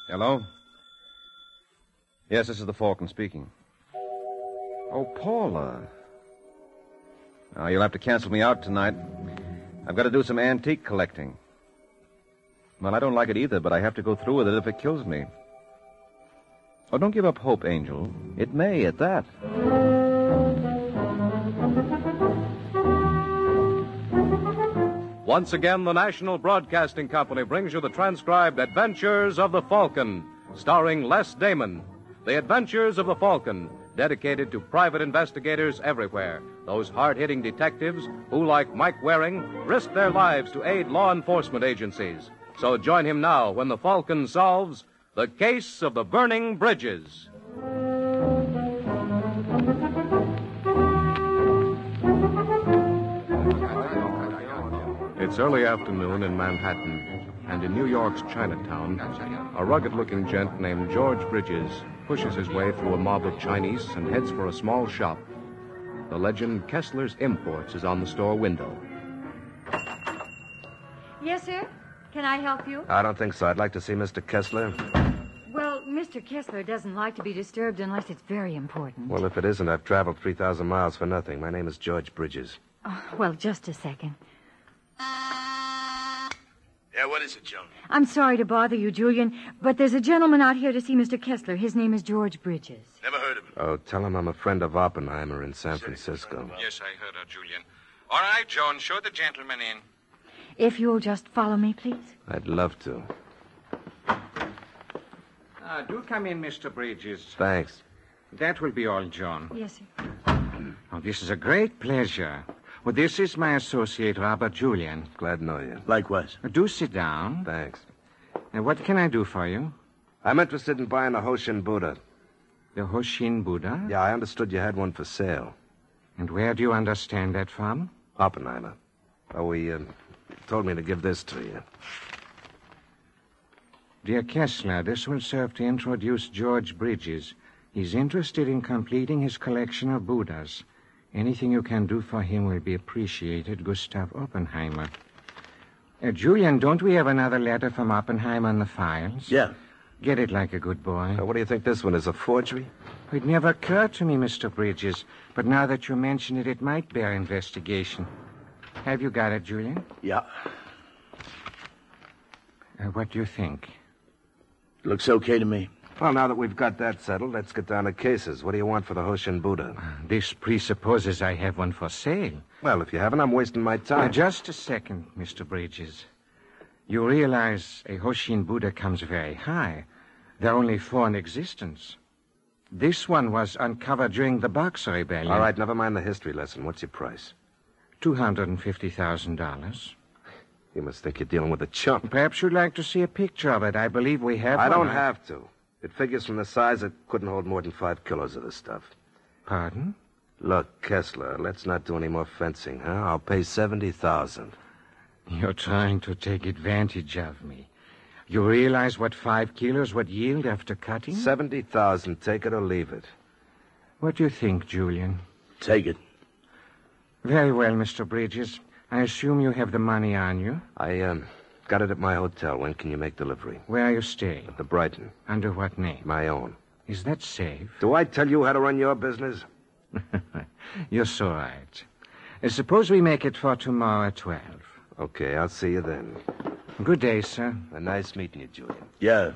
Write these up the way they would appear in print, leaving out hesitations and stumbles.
Hello? Yes, this is the Falcon speaking. Oh, Paula. Now, you'll have to cancel me out tonight. I've got to do some antique collecting. Well, I don't like it either, but I have to go through with it if it kills me. Oh, don't give up hope, Angel. It may, at that. Once again, the National Broadcasting Company brings you the transcribed Adventures of the Falcon, starring Les Damon. The Adventures of the Falcon, dedicated to private investigators everywhere, those hard-hitting detectives who, like Mike Waring, risk their lives to aid law enforcement agencies. So join him now when the Falcon solves the case of the burning bridges. It's early afternoon in Manhattan, and in New York's Chinatown, a rugged-looking gent named George Bridges pushes his way through a mob of Chinese and heads for a small shop. The legend Kessler's Imports is on the store window. Yes, sir? Can I help you? I don't think so. I'd like to see Mr. Kessler. Well, Mr. Kessler doesn't like to be disturbed unless it's very important. Well, if it isn't, I've traveled 3,000 miles for nothing. My name is George Bridges. Oh, well, just a second. Yeah, what is it, Joan? I'm sorry to bother you, Julian, but there's a gentleman out here to see Mr. Kessler. His name is George Bridges. Never heard of him. Oh, tell him I'm a friend of Oppenheimer in San Francisco. Yes, I heard her, Julian. All right, Joan, show the gentleman in. If you'll just follow me, please. I'd love to. Do come in, Mr. Bridges. Thanks. That will be all, John. Yes, sir. Oh, this is a great pleasure. Well, this is my associate, Robert Julian. Glad to know you. Likewise. Do sit down. Thanks. What can I do for you? I'm interested in buying a Hoshin Buddha. The Hoshin Buddha? Yeah, I understood you had one for sale. And where do you understand that from? Oppenheimer. Oh, he told me to give this to you. Dear Kessler, this will serve to introduce George Bridges. He's interested in completing his collection of Buddhas. Anything you can do for him will be appreciated, Gustav Oppenheimer. Julian, don't we have another letter from Oppenheimer in the files? Yeah. Get it like a good boy. What do you think this one is, a forgery? It never occurred to me, Mr. Bridges, but now that you mention it, it might bear investigation. Have you got it, Julian? Yeah. What do you think? Looks okay to me. Well, now that we've got that settled, let's get down to cases. What do you want for the Hoshin Buddha? This presupposes I have one for sale. Well, if you haven't, I'm wasting my time. Just a second, Mr. Bridges. You realize a Hoshin Buddha comes very high. There are only 4 in existence. This one was uncovered during the Boxer Rebellion. All right, never mind the history lesson. What's your price? $250,000. You must think you're dealing with a chump. Perhaps you'd like to see a picture of it. I believe we have I one. don't have to. It figures from the size it couldn't hold more than 5 kilos of this stuff. Pardon? Look, Kessler, let's not do any more fencing, huh? I'll pay $70,000. You're trying to take advantage of me. You realize what 5 kilos would yield after cutting? $70,000. Take it or leave it. What do you think, Julian? Take it. Very well, Mr. Bridges. I assume you have the money on you. I got it at my hotel. When can you make delivery? Where are you staying? At the Brighton. Under what name? My own. Is that safe? Do I tell you how to run your business? You're so right. Suppose we make it for tomorrow at 12. Okay, I'll see you then. Good day, sir. Nice meeting you, Julian. Yeah.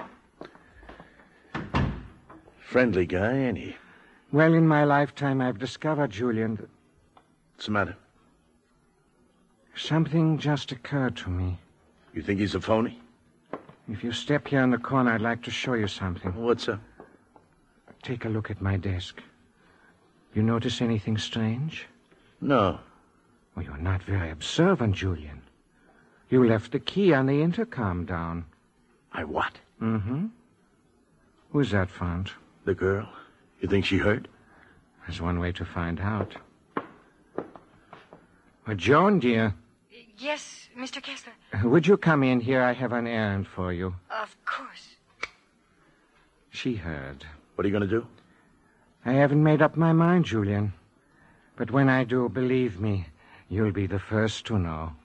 Friendly guy, ain't he? Well, in my lifetime, I've discovered, Julian, that What's the matter? something just occurred to me. You think he's a phony? If you step here in the corner, I'd like to show you something. What's up? Take a look at my desk. You notice anything strange? No. Well, you're not very observant, Julian. You left the key on the intercom down. I what? Mm-hmm. Who's that, Font? The girl? You think she heard? There's one way to find out. Joan, dear. Yes, Mr. Kessler. Would you come in here? I have an errand for you. Of course. She heard. What are you going to do? I haven't made up my mind, Julian. But when I do, believe me, you'll be the first to know.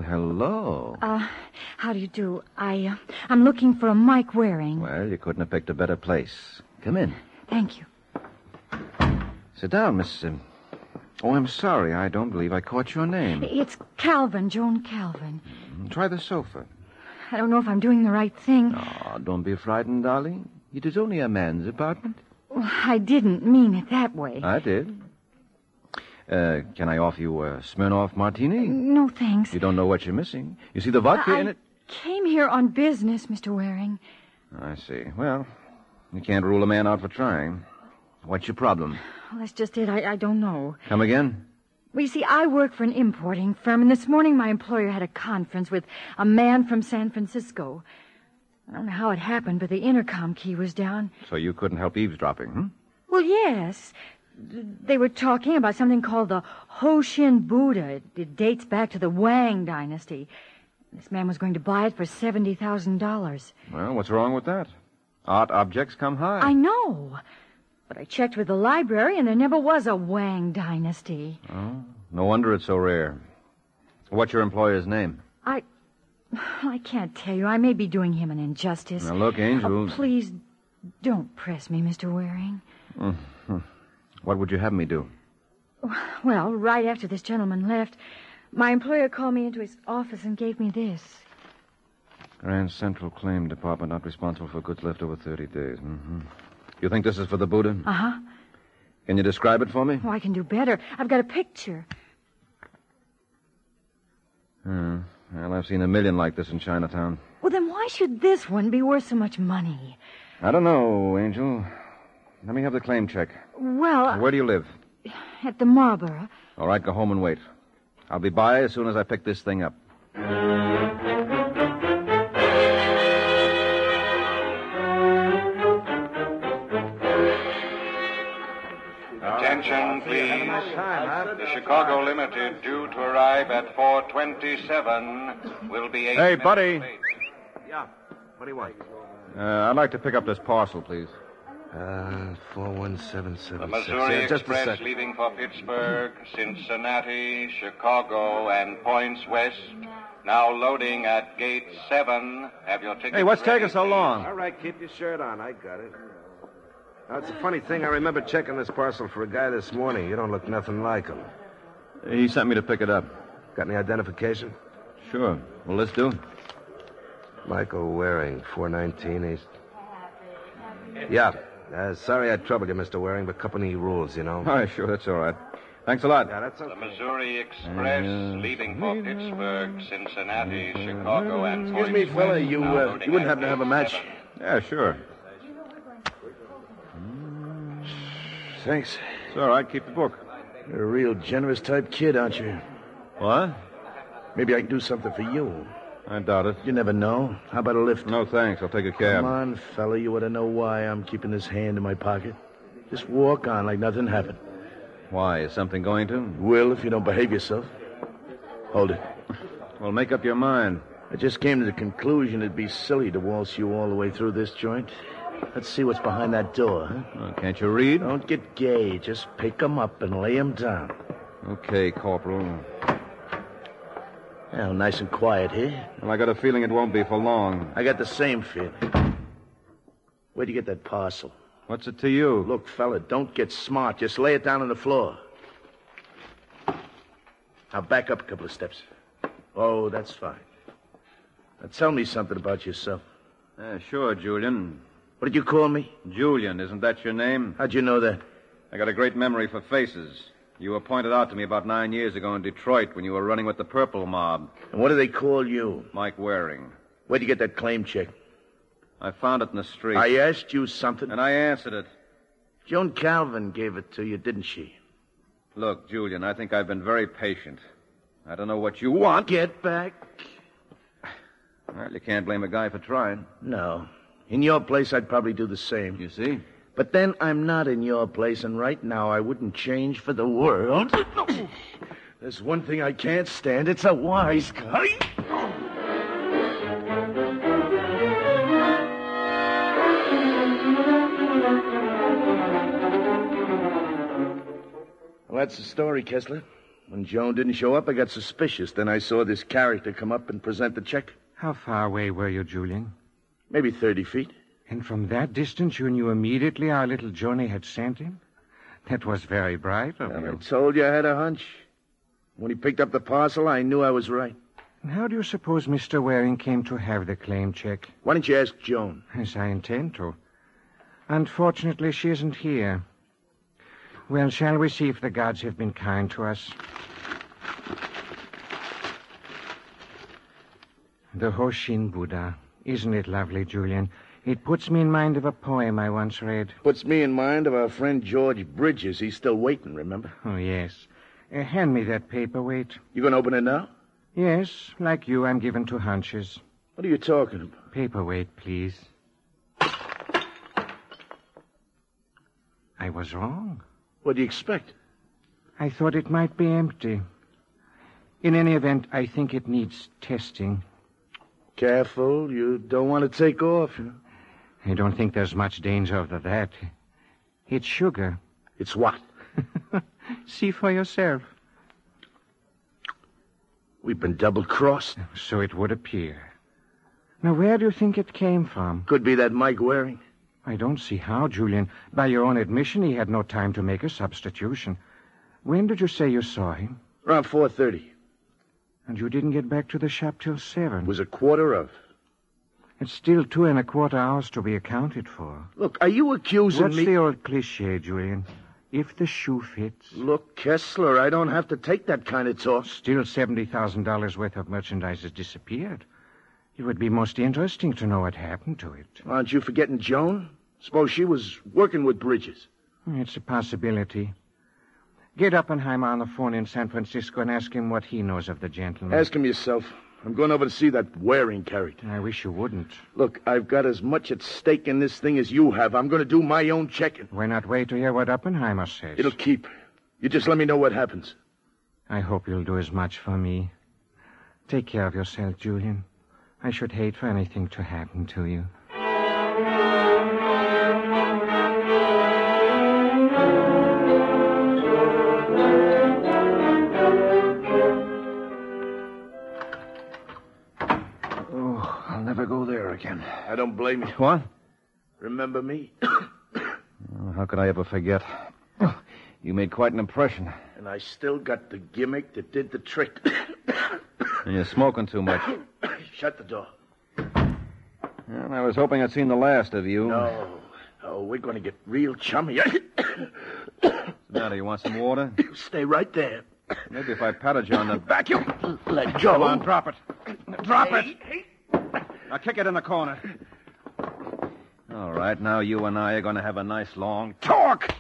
hello. How do you do? I'm looking for a Mike Waring. Well, you couldn't have picked a better place. Come in. Thank you. Sit down, Miss... Oh, I'm sorry. I don't believe I caught your name. It's Calvin, Joan Calvin. Try the sofa. I don't know if I'm doing the right thing. Oh, don't be frightened, darling. It is only a man's apartment. Well, I didn't mean it that way. I did. Can I offer you a Smirnoff martini? No, thanks. You don't know what you're missing. You see the vodka in it? I came here on business, Mr. Waring. I see. Well, you can't rule a man out for trying. What's your problem? Well, that's just it. I don't know. Come again? Well, you see, I work for an importing firm, and this morning my employer had a conference with a man from San Francisco. I don't know how it happened, but the intercom key was down. So you couldn't help eavesdropping, hmm? Well, yes. They were talking about something called the Hoshin Buddha. It dates back to the Wang dynasty. This man was going to buy it for $70,000. Well, what's wrong with that? Art objects come high. I know. But I checked with the library, and there never was a Wang dynasty. Oh, no wonder it's so rare. What's your employer's name? I can't tell you. I may be doing him an injustice. Now, look, Angel... Please, don't press me, Mr. Waring. What would you have me do? Well, right after this gentleman left, my employer called me into his office and gave me this. Grand Central Claim Department not responsible for goods left over 30 days. Mm-hmm. You think this is for the Buddha? Uh-huh. Can you describe it for me? Oh, I can do better. I've got a picture. Well, I've seen a million like this in Chinatown. Well, then why should this one be worth so much money? I don't know, Angel. Let me have the claim check. Well... Where do you live? At the Marlborough. All right, go home and wait. I'll be by as soon as I pick this thing up. Attention, please. The Chicago Limited, due to arrive at 4:27, will be 8 Hey, minutes buddy. late. Yeah. What do you want? I'd like to pick up this parcel, please. 41776. The Missouri Just a Express second. leaving for Pittsburgh, Cincinnati, Chicago, and points west. Now loading at gate 7. Have your ticket Hey, what's ready, taking so please? long? All right, keep your shirt on. I got it. Now, it's a funny thing. I remember checking this parcel for a guy this morning. You don't look nothing like him. He sent me to pick it up. Got any identification? Sure. Well, let's do. Michael Waring, 419 East. Yeah. Sorry I troubled you, Mr. Waring, but company rules, you know. All right, sure, that's all right. Thanks a lot. Yeah, that's The okay. Missouri Express leaving for Pittsburgh, Cincinnati, Chicago, and Excuse points me, fella. west. You Now loading wouldn't at happen to have a gate match? 7. Yeah, sure. Thanks. It's all right. Keep the book. You're a real generous type kid, aren't you? What? Maybe I can do something for you. I doubt it. You never know. How about a lift? No, thanks. I'll take a cab. Come on, fella. You ought to know why I'm keeping this hand in my pocket. Just walk on like nothing happened. Why? Is something going to? Will, if you don't behave yourself. Hold it. Well, make up your mind. I just came to the conclusion it'd be silly to waltz you all the way through this joint. Let's see what's behind that door, huh? Oh, can't you read? Don't get gay. Just pick 'em up and lay 'em down. Okay, Corporal. Well, nice and quiet here. Well, I got a feeling it won't be for long. I got the same feeling. Where'd you get that parcel? What's it to you? Look, fella, don't get smart. Just lay it down on the floor. Now back up a couple of steps. Oh, that's fine. Now tell me something about yourself. Sure, Julian. What did you call me? Julian, isn't that your name? How'd you know that? I got a great memory for faces. You were pointed out to me about 9 years ago in Detroit when you were running with the Purple Mob. And what do they call you? Mike Waring. Where'd you get that claim check? I found it in the street. I asked you something. And I answered it. Joan Calvin gave it to you, didn't she? Look, Julian, I think I've been very patient. I don't know what you want. Get back. Well, you can't blame a guy for trying. No. In your place, I'd probably do the same. You see? But then I'm not in your place, and right now I wouldn't change for the world. There's one thing I can't stand. It's a wise guy. Well, that's the story, Kessler. When Joan didn't show up, I got suspicious. Then I saw this character come up and present the check. How far away were you, Julian? Maybe 30 feet. And from that distance, you knew immediately our little Johnny had sent him? That was very bright of I you. told you I had a hunch. When he picked up the parcel, I knew I was right. And how do you suppose Mr. Waring came to have the claim check? Why didn't you ask Joan? As I intend to. Unfortunately, she isn't here. Well, shall we see if the gods have been kind to us? The Hoshin Buddha. Isn't it lovely, Julian? It puts me in mind of a poem I once read. Puts me in mind of our friend George Bridges. He's still waiting, remember? Oh, yes. Hand me that paperweight. You gonna open it now? Yes, like you, I'm given to hunches. What are you talking about? Paperweight, please. I was wrong. What do you expect? I thought it might be empty. In any event, I think it needs testing. Careful, you don't want to take off. You know? I don't think there's much danger of that. It's sugar. It's what? See for yourself. We've been double-crossed. So it would appear. Now, where do you think it came from? Could be that Mike Waring. I don't see how, Julian. By your own admission, he had no time to make a substitution. When did you say you saw him? Around 4:30. And you didn't get back to the shop till 7. It was a quarter of. It's still 2.25 hours to be accounted for. Look, are you accusing What's me... the old cliche, Julian? If the shoe fits. Look, Kessler, I don't have to take that kind of talk. Still $70,000 worth of merchandise has disappeared. It would be most interesting to know what happened to it. Aren't you forgetting Joan? Suppose she was working with Bridges. It's a possibility. Get Oppenheimer on the phone in San Francisco and ask him what he knows of the gentleman. Ask him yourself. I'm going over to see that Waring character. I wish you wouldn't. Look, I've got as much at stake in this thing as you have. I'm going to do my own checking. Why not wait to hear what Oppenheimer says? It'll keep. You just let me know what happens. I hope you'll do as much for me. Take care of yourself, Julian. I should hate for anything to happen to you. Oh, I'll never go there again. I don't blame you. What? Remember me? How could I ever forget? You made quite an impression. And I still got the gimmick that did the trick. And you're smoking too much. Shut the door. Well, I was hoping I'd seen the last of you. No. Oh, we're going to get real chummy. What's the matter? You want some water? Stay right there. Maybe if I patted you on the back, you... Let go. Come on, drop it. Drop it. Now kick it in the corner. All right, now you and I are going to have a nice long talk.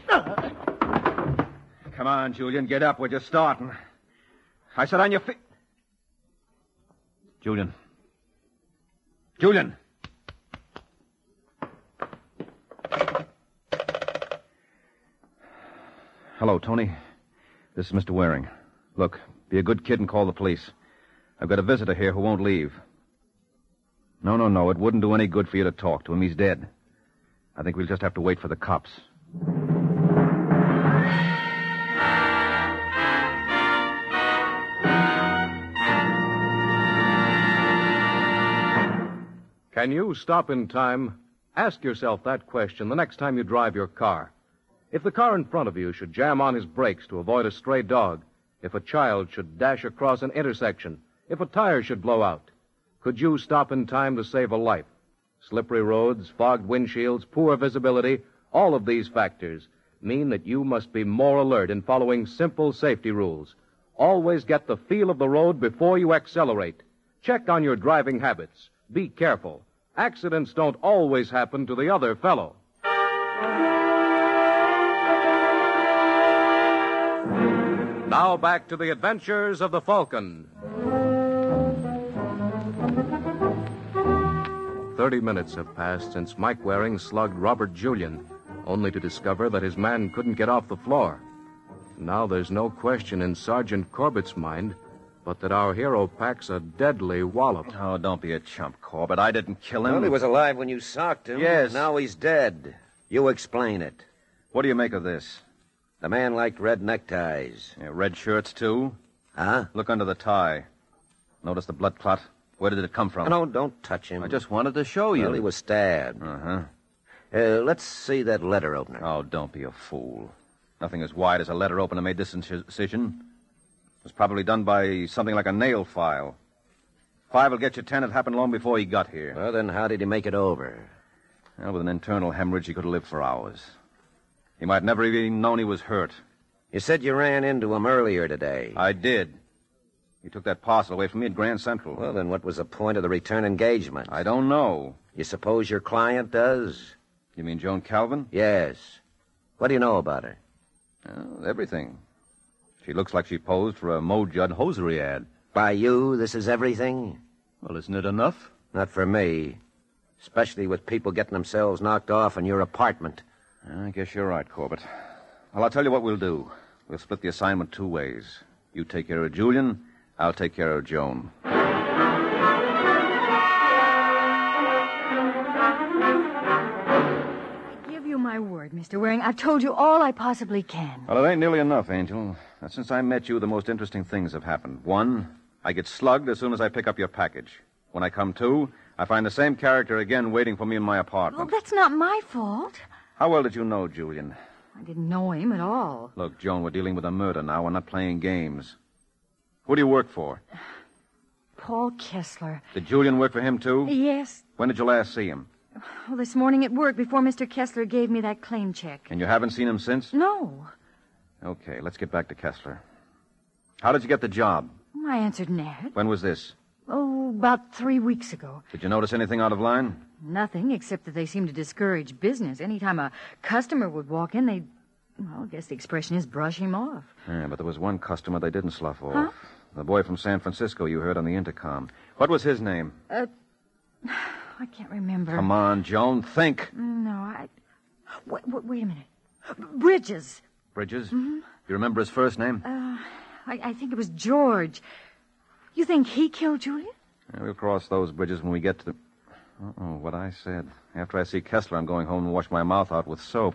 Come on, Julian, get up. We're just starting. I said on your feet. Julian. Julian. Hello, Tony. This is Mr. Waring. Look, be a good kid and call the police. I've got a visitor here who won't leave. No. It wouldn't do any good for you to talk to him. He's dead. I think we'll just have to wait for the cops. Can you stop in time? Ask yourself that question the next time you drive your car. If the car in front of you should jam on his brakes to avoid a stray dog, if a child should dash across an intersection, if a tire should blow out, could you stop in time to save a life? Slippery roads, fogged windshields, poor visibility, all of these factors mean that you must be more alert in following simple safety rules. Always get the feel of the road before you accelerate. Check on your driving habits. Be careful. Accidents don't always happen to the other fellow. Now back to the adventures of the Falcon. 30 minutes have passed since Mike Waring slugged Robert Julian, only to discover that his man couldn't get off the floor. Now there's no question in Sergeant Corbett's mind but that our hero packs a deadly wallop. Oh, don't be a chump, Corbett. I didn't kill him. Well, he was alive when you socked him. Yes. Now he's dead. You explain it. What do you make of this? The man liked red neckties. Yeah, red shirts, too? Huh? Look under the tie. Notice the blood clot? Where did it come from? No, don't touch him. I just wanted to show you. Well, he was stabbed. Uh-huh. Let's see that letter opener. Oh, don't be a fool. Nothing as wide as a letter opener made this incision. It was probably done by something like a nail file. 5 will get you 10. It happened long before he got here. Well, then how did he make it over? Well, with an internal hemorrhage, he could have lived for hours. He might never even known he was hurt. You said you ran into him earlier today. I did. He took that parcel away from me at Grand Central. Well, then what was the point of the return engagement? I don't know. You suppose your client does? You mean Joan Calvin? Yes. What do you know about her? Everything. She looks like she posed for a Mo Judd hosiery ad. By you, this is everything? Well, isn't it enough? Not for me. Especially with people getting themselves knocked off in your apartment. I guess you're right, Corbett. Well, I'll tell you what we'll do. We'll split the assignment 2 ways. You take care of Julian, I'll take care of Joan. I give you my word, Mr. Waring. I've told you all I possibly can. Well, it ain't nearly enough, Angel. Since I met you, the most interesting things have happened. 1, I get slugged as soon as I pick up your package. When I come to, I find the same character again waiting for me in my apartment. Well, that's not my fault. How well did you know Julian? I didn't know him at all. Look, Joan, we're dealing with a murder now. We're not playing games. Who do you work for? Paul Kessler. Did Julian work for him, too? Yes. When did you last see him? Well, this morning at work before Mr. Kessler gave me that claim check. And you haven't seen him since? No. Okay, let's get back to Kessler. How did you get the job? I answered Ned. When was this? Oh, about 3 weeks ago. Did you notice anything out of line? Nothing, except that they seemed to discourage business. Anytime a customer would walk in, they'd, well, I guess the expression is brush him off. Yeah, but there was one customer they didn't slough off. Huh? The boy from San Francisco you heard on the intercom. What was his name? I can't remember. Come on, Joan, think. No, Wait a minute. Bridges. Bridges? Mm-hmm. You remember his first name? I think it was George. You think he killed Julian? Yeah, we'll cross those bridges when we get to the... Uh-oh, what I said. After I see Kessler, I'm going home and wash my mouth out with soap.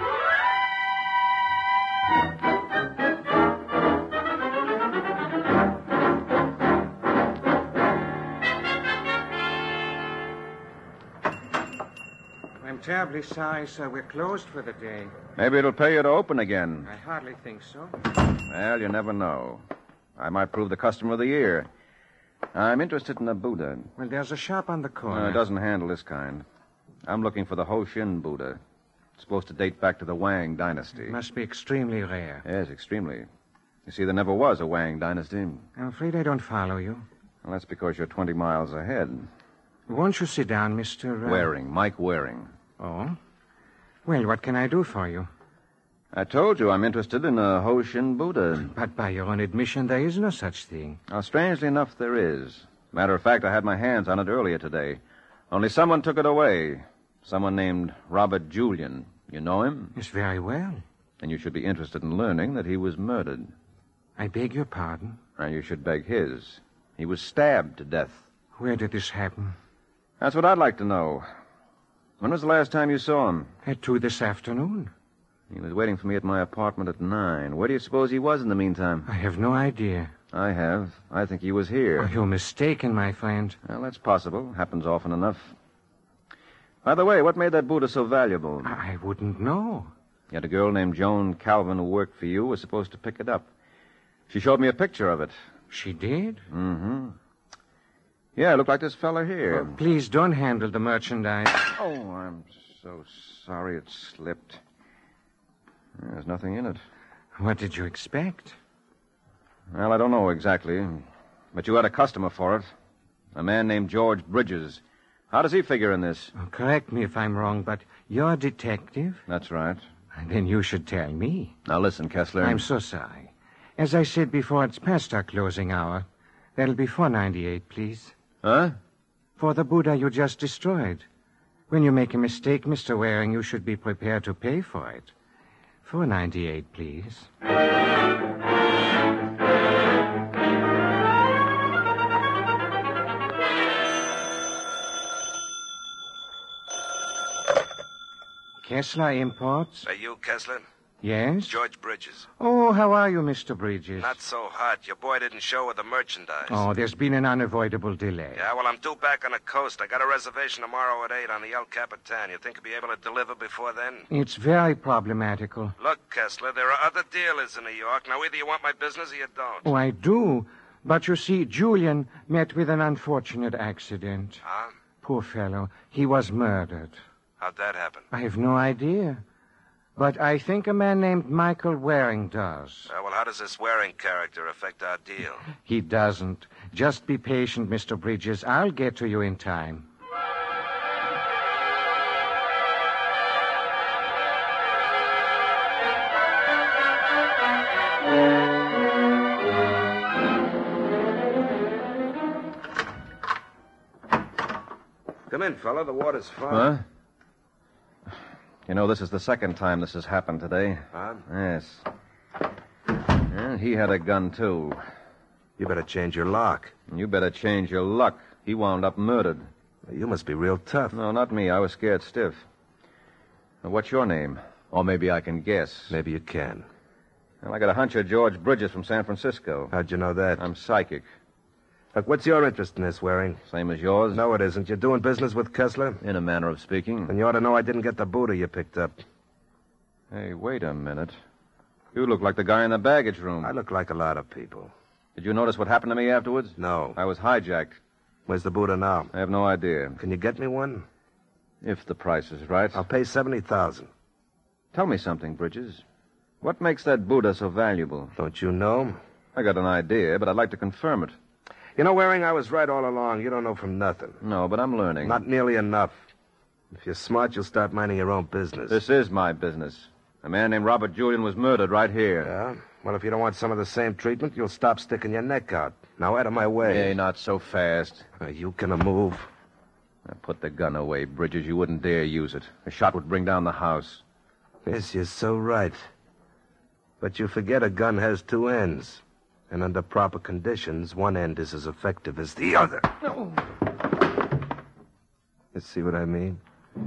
I'm terribly sorry, sir. We're closed for the day. Maybe it'll pay you to open again. I hardly think so. Well, you never know. I might prove the customer of the year. I'm interested in a Buddha. Well, there's a shop on the corner. No, it doesn't handle this kind. I'm looking for the Hoshin Buddha. It's supposed to date back to the Wang dynasty. It must be extremely rare. Yes, extremely. You see, there never was a Wang dynasty. I'm afraid I don't follow you. Well, that's because you're 20 miles ahead. Won't you sit down, Mr. Waring, Mike Waring. Oh? Well, what can I do for you? I told you I'm interested in a Hoshin Buddha. But by your own admission, there is no such thing. Now, strangely enough, there is. Matter of fact, I had my hands on it earlier today. Only someone took it away. Someone named Robert Julian. You know him? Yes, very well. And you should be interested in learning that he was murdered. I beg your pardon? And you should beg his. He was stabbed to death. Where did this happen? That's what I'd like to know. When was the last time you saw him? At 2 this afternoon. He was waiting for me at my apartment at 9. Where do you suppose he was in the meantime? I have no idea. I have. I think he was here. Oh, you're mistaken, my friend. Well, that's possible. Happens often enough. By the way, what made that Buddha so valuable? I wouldn't know. Yet a girl named Joan Calvin who worked for you was supposed to pick it up. She showed me a picture of it. She did? Mm-hmm. Yeah, it looked like this fella here. Oh, please don't handle the merchandise. Oh, I'm so sorry it slipped. There's nothing in it. What did you expect? Well, I don't know exactly. But you had a customer for it. A man named George Bridges. How does he figure in this? Oh, correct me if I'm wrong, but you're a detective? That's right. And then you should tell me. Now listen, Kessler. I'm so sorry. As I said before, it's past our closing hour. That'll be $4.98, please. Huh? For the Buddha you just destroyed. When you make a mistake, Mr. Waring, you should be prepared to pay for it. $4.98, please. Kessler Imports? Are you Kessler? Yes? George Bridges. Oh, how are you, Mr. Bridges? Not so hot. Your boy didn't show with the merchandise. Oh, there's been an unavoidable delay. Yeah, well, I'm due back on the coast. I got a reservation tomorrow at 8 on the El Capitan. You think I'll be able to deliver before then? It's very problematical. Look, Kessler, there are other dealers in New York. Now, either you want my business or you don't. Oh, I do. But you see, Julian met with an unfortunate accident. Huh? Poor fellow. He was murdered. How'd that happen? I have no idea. But I think a man named Michael Waring does. Well, how does this Waring character affect our deal? He doesn't. Just be patient, Mr. Bridges. I'll get to you in time. Come in, fella. The water's fine. Huh? You know, this is the second time this has happened today. Huh? Yes. And he had a gun, too. You better change your lock. And you better change your luck. He wound up murdered. You must be real tough. No, not me. I was scared stiff. Now, what's your name? Or maybe I can guess. Maybe you can. Well, I got a hunch of George Bridges from San Francisco. How'd you know that? I'm psychic. Look, what's your interest in this, Waring? Same as yours? No, it isn't. You're doing business with Kessler? In a manner of speaking. And you ought to know I didn't get the Buddha you picked up. Hey, wait a minute. You look like the guy in the baggage room. I look like a lot of people. Did you notice what happened to me afterwards? No. I was hijacked. Where's the Buddha now? I have no idea. Can you get me one? If the price is right. I'll pay $70,000. Tell me something, Bridges. What makes that Buddha so valuable? Don't you know? I got an idea, but I'd like to confirm it. You know, Waring, I was right all along. You don't know from nothing. No, but I'm learning. Not nearly enough. If you're smart, you'll start minding your own business. This is my business. A man named Robert Julian was murdered right here. Yeah? Well, if you don't want some of the same treatment, you'll stop sticking your neck out. Now, out of my way. Hey, not so fast. You can move. Now, put the gun away, Bridges. You wouldn't dare use it. A shot would bring down the house. Yes, you're so right. But you forget a gun has two ends. And under proper conditions, one end is as effective as the other. No. You see what I mean?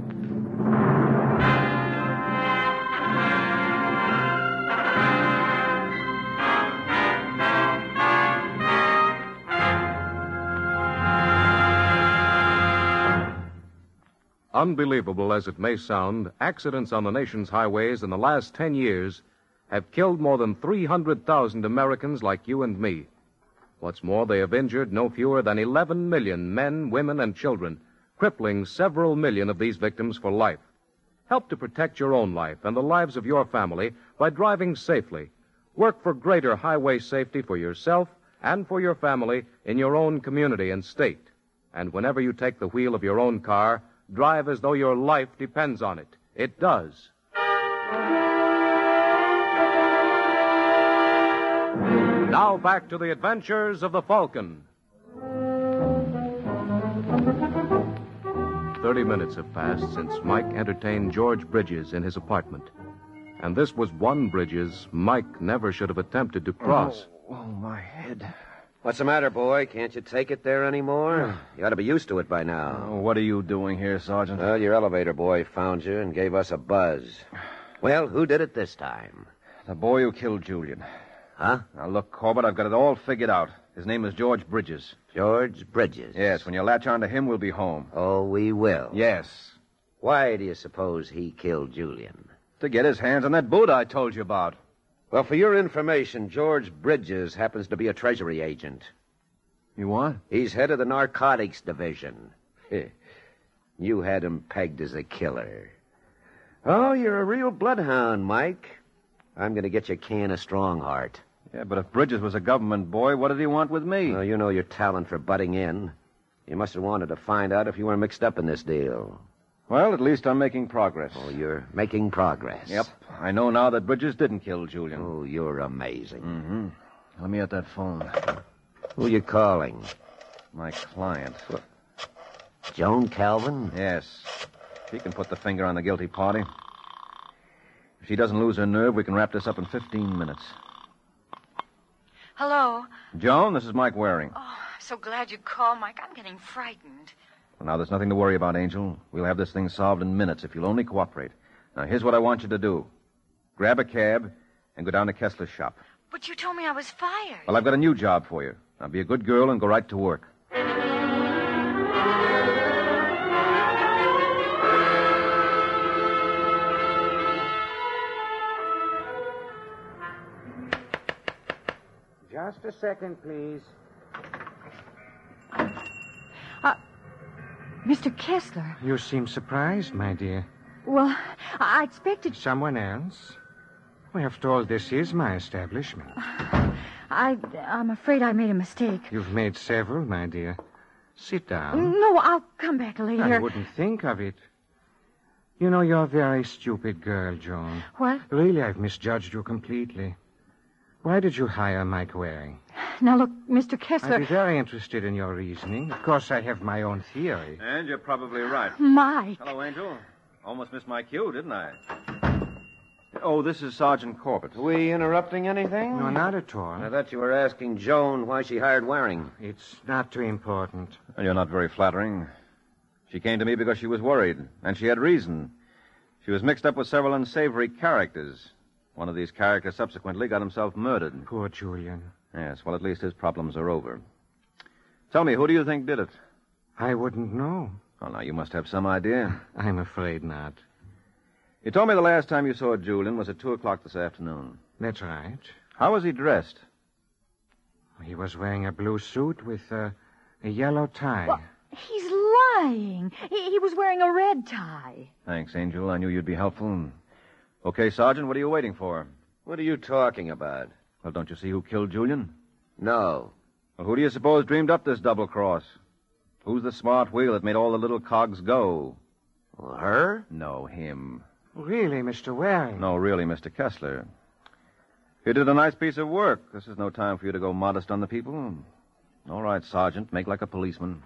Unbelievable as it may sound, accidents on the nation's highways in the last 10 years have killed more than 300,000 Americans like you and me. What's more, they have injured no fewer than 11 million men, women, and children, crippling several million of these victims for life. Help to protect your own life and the lives of your family by driving safely. Work for greater highway safety for yourself and for your family in your own community and state. And whenever you take the wheel of your own car, drive as though your life depends on it. It does. Now back to the adventures of the Falcon. 30 minutes have passed since Mike entertained George Bridges in his apartment. And this was one Bridges Mike never should have attempted to cross. Oh, my head. What's the matter, boy? Can't you take it there anymore? You ought to be used to it by now. Oh, what are you doing here, Sergeant? Well, your elevator boy found you and gave us a buzz. Well, who did it this time? The boy who killed Julian. Huh? Now, look, Corbett, I've got it all figured out. His name is George Bridges. George Bridges? Yes, when you latch onto him, we'll be home. Oh, we will? Yes. Why do you suppose he killed Julian? To get his hands on that Buddha I told you about. Well, for your information, George Bridges happens to be a Treasury agent. You what? He's head of the narcotics division. You had him pegged as a killer. Oh, you're a real bloodhound, Mike. I'm going to get you a can of Strongheart. Yeah, but if Bridges was a government boy, what did he want with me? Well, you know your talent for butting in. You must have wanted to find out if you were mixed up in this deal. Well, at least I'm making progress. Oh, you're making progress. Yep. I know now that Bridges didn't kill Julian. Oh, you're amazing. Mm-hmm. Let me at that phone. Who you calling? My client. Joan Calvin? Yes. She can put the finger on the guilty party. If she doesn't lose her nerve, we can wrap this up in 15 minutes. Hello. Joan, this is Mike Waring. Oh, I'm so glad you called, Mike. I'm getting frightened. Well, now, there's nothing to worry about, Angel. We'll have this thing solved in minutes if you'll only cooperate. Now, here's what I want you to do. grab a cab, and go down to Kessler's shop. But you told me I was fired. Well, I've got a new job for you. Now, be a good girl and go right to work. Just a second, please. Mr. Kessler. You seem surprised, my dear. Well, I expected... Someone else? Well, after all, this is my establishment. I'm afraid I made a mistake. You've made several, my dear. Sit down. No, I'll come back later. I wouldn't think of it. You know, you're a very stupid girl, Joan. What? Really, I've misjudged you completely. Why did you hire Mike Waring? Now, look, Mr. Kessler... I'd be very interested in your reasoning. Of course, I have my own theory. And you're probably right. Mike. Hello, Angel. Almost missed my cue, didn't I? Oh, this is Sergeant Corbett. We interrupting anything? No, not at all. I thought you were asking Joan why she hired Waring. It's not too important. Well, you're not very flattering. She came to me because she was worried, and she had reason. She was mixed up with several unsavory characters. One of these characters subsequently got himself murdered. Poor Julian. Yes, well, at least his problems are over. Tell me, who do you think did it? I wouldn't know. Well, now, you must have some idea. I'm afraid not. You told me the last time you saw Julian was at 2 o'clock this afternoon. That's right. How was he dressed? He was wearing a blue suit with a yellow tie. Well, he's lying. He was wearing a red tie. Thanks, Angel. I knew you'd be helpful. Okay, Sergeant, what are you waiting for? What are you talking about? Well, don't you see who killed Julian? No. Well, who do you suppose dreamed up this double cross? Who's the smart wheel that made all the little cogs go? Well, her? No, him. Really, Mr. Waring? No, really, Mr. Kessler. You did a nice piece of work. This is no time for you to go modest on the people. All right, Sergeant, make like a policeman.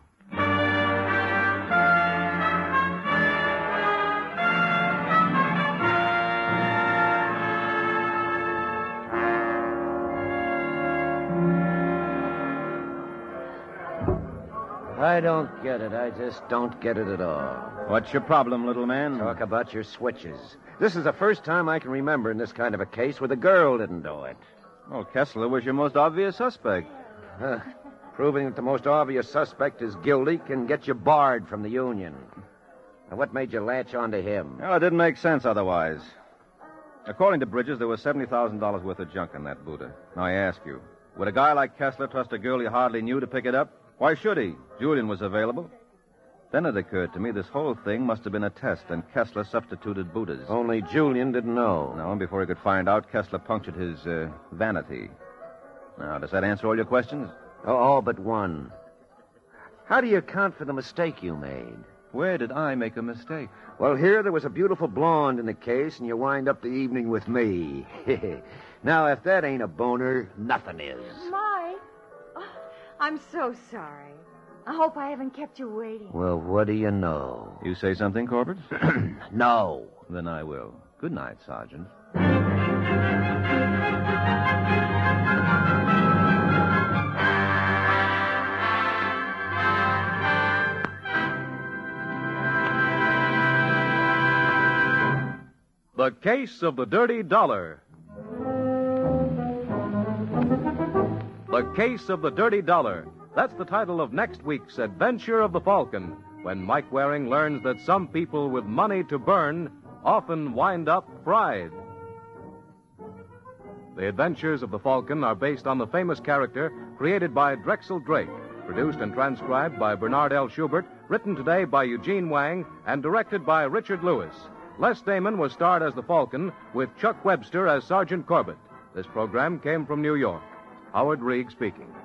I don't get it. I just don't get it at all. What's your problem, little man? Talk about your switches. This is the first time I can remember in this kind of a case where the girl didn't do it. Well, Kessler was your most obvious suspect. Proving that the most obvious suspect is guilty can get you barred from the union. Now, what made you latch onto him? Well, it didn't make sense otherwise. According to Bridges, there was $70,000 worth of junk in that Buddha. Now, I ask you, would a guy like Kessler trust a girl he hardly knew to pick it up? Why should he? Julian was available. Then it occurred to me this whole thing must have been a test, and Kessler substituted Buddhas. Only Julian didn't know. No, and before he could find out, Kessler punctured his vanity. Now, does that answer all your questions? All but one. How do you account for the mistake you made? Where did I make a mistake? Well, here there was a beautiful blonde in the case, and you wind up the evening with me. Now, if that ain't a boner, nothing is. Mike. Oh, I'm so sorry. I hope I haven't kept you waiting. Well, what do you know? You say something, Corbett? No. Then I will. Good night, Sergeant. The Case of the Dirty Dollar. The Case of the Dirty Dollar. That's the title of next week's Adventure of the Falcon, when Mike Waring learns that some people with money to burn often wind up fried. The Adventures of the Falcon are based on the famous character created by Drexel Drake, produced and transcribed by Bernard L. Schubert, written today by Eugene Wang, and directed by Richard Lewis. Les Damon was starred as the Falcon, with Chuck Webster as Sergeant Corbett. This program came from New York. Howard Reig speaking.